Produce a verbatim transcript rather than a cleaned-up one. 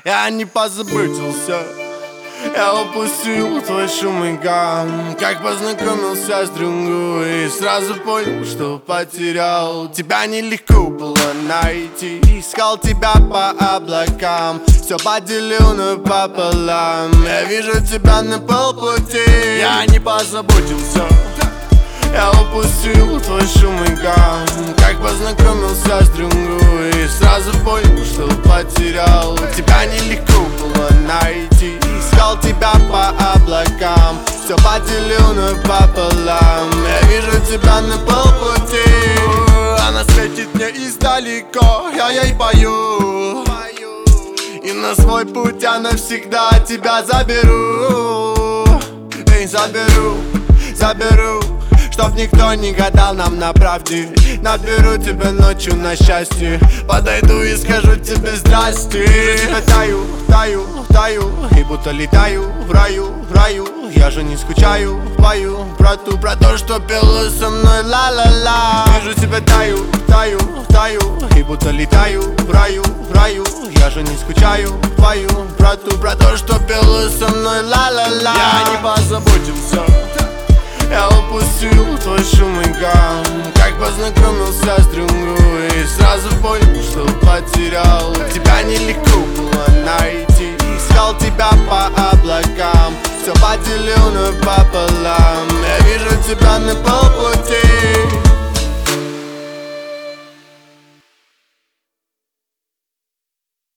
Я не позаботился, я упустил твой шум и гам. Как познакомился с другой, и сразу понял, что потерял. Тебя нелегко было найти, искал тебя по облакам. Все поделил напополам, я вижу тебя на полпути. Я не позаботился, я упустил твой шум и гам. Как познакомился с другой, и сразу понял, что потерял. Тебя нелегко было найти, искал тебя по облакам. Все поделил напополам, я вижу тебя на полпути. Она светит мне издалека, я ей пою, и на свой путь я навсегда тебя заберу. Эй, заберу, заберу, чтоб никто не гадал нам на правде. Наберу тебя ночью на счастье, подойду и скажу тебе здрасте. Я таю, таю, таю, и будто летаю в раю, в раю. Я же не скучаю, пою про ту, про то, что пела со мной ла-ла-ла. Вижу тебя таю, таю, таю, и будто летаю в раю, в раю. Я же не скучаю, пою про ту, про то, что пела со мной ла-ла-ла. Я не позаботился, я упустил твой шум и гам. Как познакомился с другой, и сразу понял, что потерял. Тебя нелегко